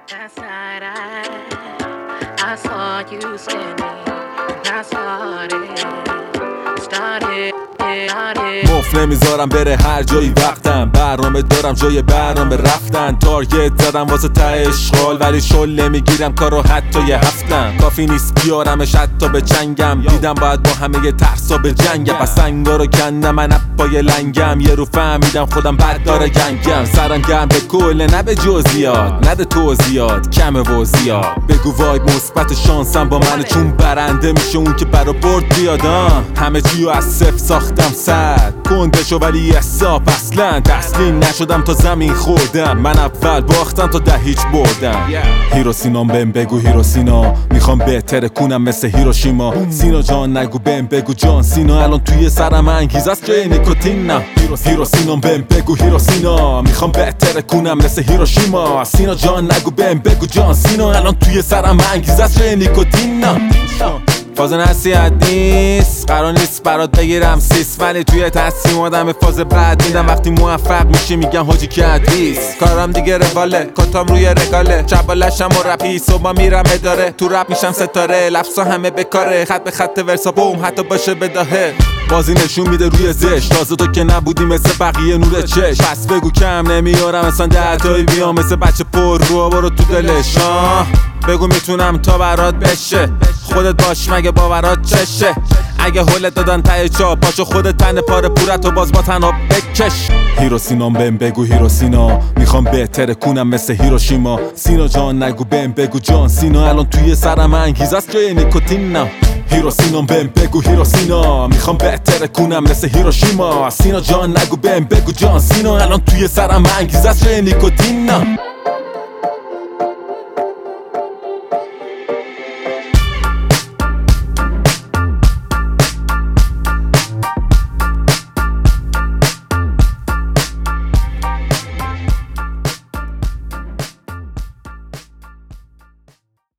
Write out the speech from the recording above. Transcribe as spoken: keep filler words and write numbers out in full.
Last night I, I saw you standing, and I started, started, started. مفت نمیذارم بره هر جایی وقتم، برنامه دارم جای برنامه رفتن. تارگت زدم واسه ته اشغال ولی شل نمیگیرم کارو حتی یه هفتم. کافی نیست بیارمش حتی به چنگم، دیدم باید با همه ترسا به جنگم. پس سنگا رو کندم من پای لنگم، یه رو فهمیدم خودم بد داره گنگم. سرم گرم به کل نه به جزئیات، نده توضیحات کمه و زیاد. بگو وای مثبت شانسم با منه، چون برنده میشه اون که برا برد بیادم. همه چیو از صفر ساختم صد، گندشو ولی حساب اصلا تسلیم نشدم تا زمین خوردم. من اول باختم تا ده هیچ بردم. هیروسینام بهم بگو هیروسینا، میخوام بهتره کنم مثل هیروشیما. سینا جان نگو بهم بگو جان سینا، الان توی سرم انگیز است جای نیکوتین نه. هیروسینام بهم بگو هیروسینا، میخوام بهتره کنم مثل هیروشیما. سینا جان نگو بهم بگو جان سینا، الان توی سرم انگیز است جای نیکوتین نه. فاز نصیحت نیست، قرار نیست برات بگیرم سیس، ولی توی تصمیم آدم فاز بعد میدم. وقتی موفق میشی میگن حاجی که حدیث. کارم دیگه رواله، کتام روی رگاله، شبالشم و رپی صبح میرم اداره. تو رپ میشم ستاره، لفظا همه بکاره، خط به خط ورسا بوم حتی باشه بداهه. بازی نشون میده روی زش، تازه تو که نبودی مثل بقیه نور چش. پس بگو کم نمیارم مثلا ده تایی بیام مثل بچه پر رو برو تو دلش. بگو میتونم تا برات بشه، خودت باش مگه باورات چشه. اگه هولت دادن ته چا پاشو خودت تن پاره پورت و باز با تنها بکش. هیروسینام بهم بگو هیروسینا، میخوام بهتره کنم مثل هیروشیما. سینا جان نگو بهم بگو جان سینا، الان توی سرم انگیز است جای نیکوتین نه. هیروسینام بهم بگو هیروسینا، میخوام بهتره کنم مثل هیروشیما. سینا جان نگو بهم بگو جان سینا، الان توی سرم انگیز است جای نیکوتین نه.